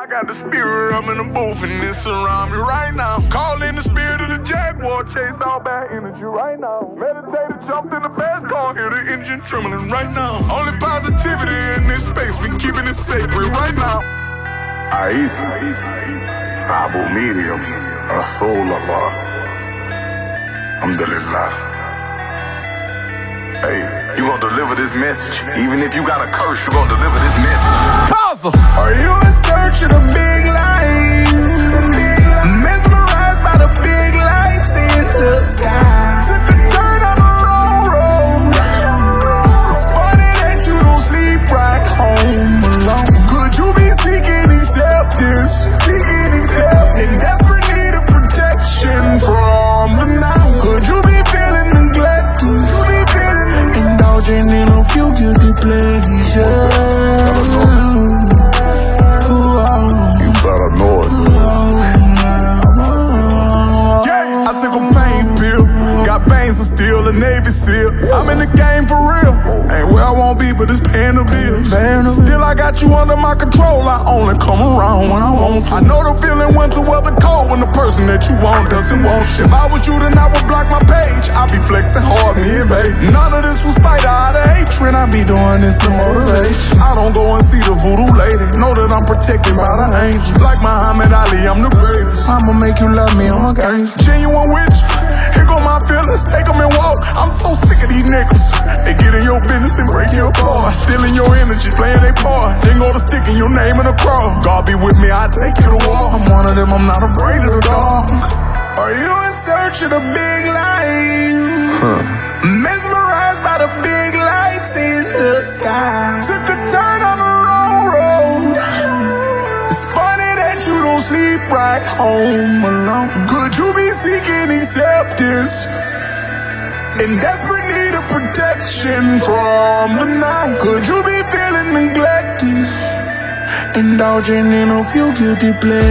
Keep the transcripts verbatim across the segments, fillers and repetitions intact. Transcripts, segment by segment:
I got the spirit, I'm in the booth and it's around me right now. Call in the spirit of the Jaguar, chase all bad energy right now. Meditated, jumped in the fast car, hear the engine trembling right now. Only positivity in this space, we keeping it sacred right now. Aisa, Abu Medium, Rasulullah, Alhamdulillah. Hey, you gonna deliver this message. Even if you got a curse, you gonna deliver this message. Cause are you in search of the big light? Mesmerized by the big lights in the sky. Took a turn on the wrong road. It's funny that you don't sleep right home alone. Could you be seeking acceptance? In desperate need of protection from the night? Could you be feeling neglected? Indulging in a few guilty pleasures. You better know it. Yeah, I took a pain pill. Got bangs and still a Navy SEAL. I'm in the game for real. Ain't where I won't be, but it's paying the bills. Still, I got you under my control. I only come around when I want to. I know the feeling when to weather cold when the person that you want doesn't want shit. If I was you, then I would block my page. I be flexing hard, me and babe. None of this was spite out of hatred. I be doing this to motivate. I don't go and see the voodoo lady. Know that I'm protected by the angel. Like Muhammad Ali, I'm the greatest. I'ma make you love me on games. Genuine with you. Here go my feelings, take them and walk. I'm so sick of these niggas. They get in your business and break your apart. Stealing your energy, playing their part. Then go to sticking your name in a cross. God be with me, I take you to war. I'm one of them, I'm not afraid of the dark. Are you in search of the big light? Huh. Mesmerized by the big lights in the sky. Took a turn on the wrong road. It's funny that you don't sleep right home alone. Could you be seeking acceptance? In desperate need of protection from the night? Could you be feeling neglected? Indulging in a few guilty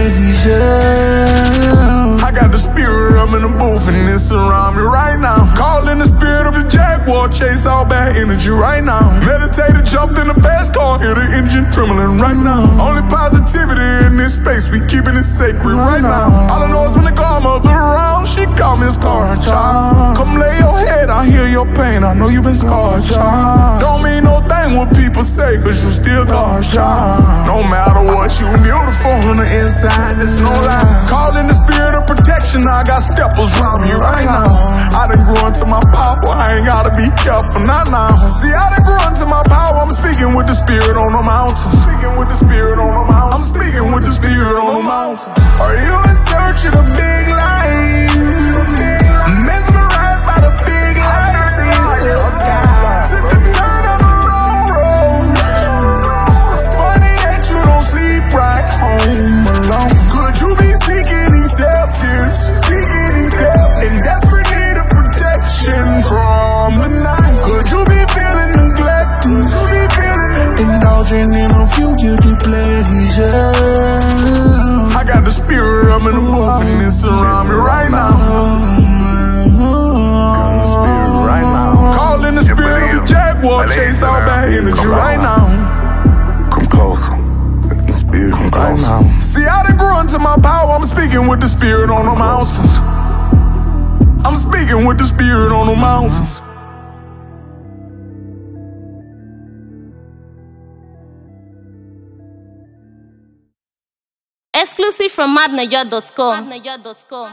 pleasures. I got the spirit, I'm in the booth and it's around me right now. Call in the spirit of the Jaguar, chase all bad energy right now. Meditated, jumped in the fast car, hear the engine trembling right now. Only positivity in this space, we keeping it sacred right now. All I know is when the godmother around, she call me a scar child. Come lay your head, I hear your pain, I know you been scarred, child. Don't mean no thing what people say, cause you still God, child. No matter what, you beautiful on the inside, there's no lie. Call in the spirit of protection, I got steppers round me right now. I done grew into my power, I ain't gotta be careful, not now. See, I done grew into my power, I'm speaking with the spirit on the mountains. Speaking with the spirit on the mountains. I'm speaking with the spirit on the mountains. Are you in search of the big light? Mesmerized by the big lights in the sky. Took a turn on the wrong road. It's funny that you don't sleep right home alone. Could you be seeking acceptance? In desperate need of protection from the night? Could you be feeling neglected? Indulging in a few guilty pleasures. I got the spirit, I'm in the booth and it's around me right now. Got the spirit right now. Call in the spirit of the Jaguar, chase all bad energy right now. Come closer. The spirit come right now. See, I done grew into my power, I'm speaking with the spirit on the mountains. I'm speaking with the spirit on the mountains. Exclusive from mad naija dot com.